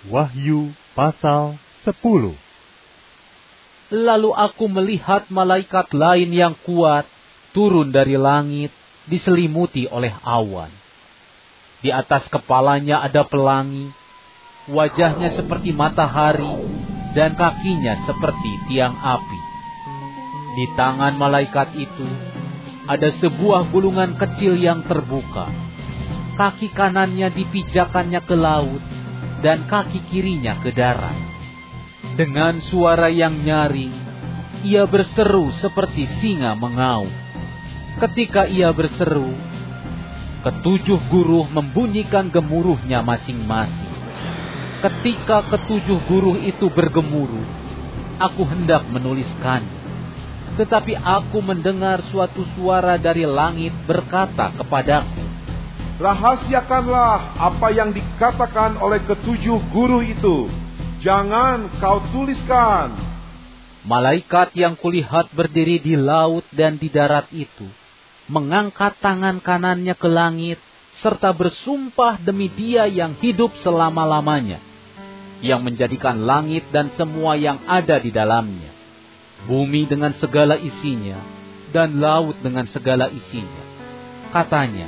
Wahyu pasal 10. Lalu aku melihat malaikat lain yang kuat turun dari langit, diselimuti oleh awan. Di atas kepalanya ada pelangi, wajahnya seperti matahari, dan kakinya seperti tiang api. Di tangan malaikat itu ada sebuah gulungan kecil yang terbuka. Kaki kanannya dipijakannya ke laut, dan kaki kirinya ke darat. Dengan suara yang nyaring, ia berseru seperti singa mengaum. Ketika ia berseru, ketujuh guruh membunyikan gemuruhnya masing-masing. Ketika ketujuh guruh itu bergemuruh, aku hendak menuliskannya. Tetapi aku mendengar suatu suara dari langit berkata kepadaku, "Rahasiakanlah apa yang dikatakan oleh ketujuh guru itu. Jangan kau tuliskan." Malaikat yang kulihat berdiri di laut dan di darat itu mengangkat tangan kanannya ke langit serta bersumpah demi Dia yang hidup selama-lamanya, yang menjadikan langit dan semua yang ada di dalamnya, bumi dengan segala isinya, dan laut dengan segala isinya. Katanya,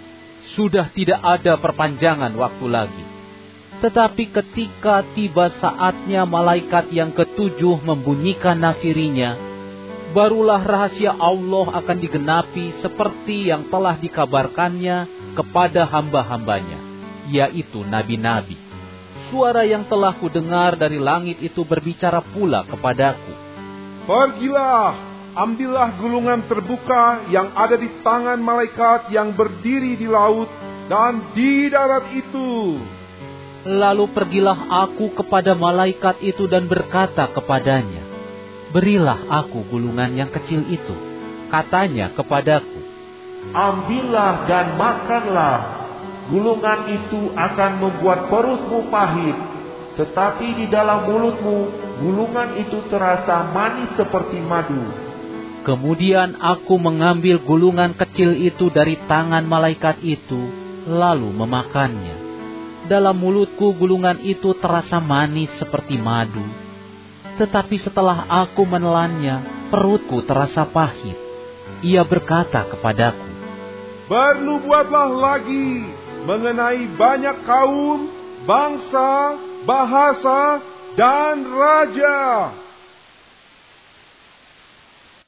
sudah tidak ada perpanjangan waktu lagi. Tetapi ketika tiba saatnya malaikat yang ketujuh membunyikan nafirinya, barulah rahasia Allah akan digenapi seperti yang telah dikabarkannya kepada hamba-hambanya, yaitu nabi-nabi. Suara yang telah kudengar dari langit itu berbicara pula kepadaku, "Pergilah, ambillah gulungan terbuka yang ada di tangan malaikat yang berdiri di laut dan di darat itu." Lalu pergilah aku kepada malaikat itu dan berkata kepadanya, "Berilah aku gulungan yang kecil itu." Katanya kepadaku, "Ambillah dan makanlah. Gulungan itu akan membuat perutmu pahit, tetapi di dalam mulutmu gulungan itu terasa manis seperti madu." Kemudian aku mengambil gulungan kecil itu dari tangan malaikat itu, lalu memakannya. Dalam mulutku gulungan itu terasa manis seperti madu. Tetapi setelah aku menelannya, perutku terasa pahit. Ia berkata kepadaku, "Bernubuatlah lagi mengenai banyak kaum, bangsa, bahasa, dan raja."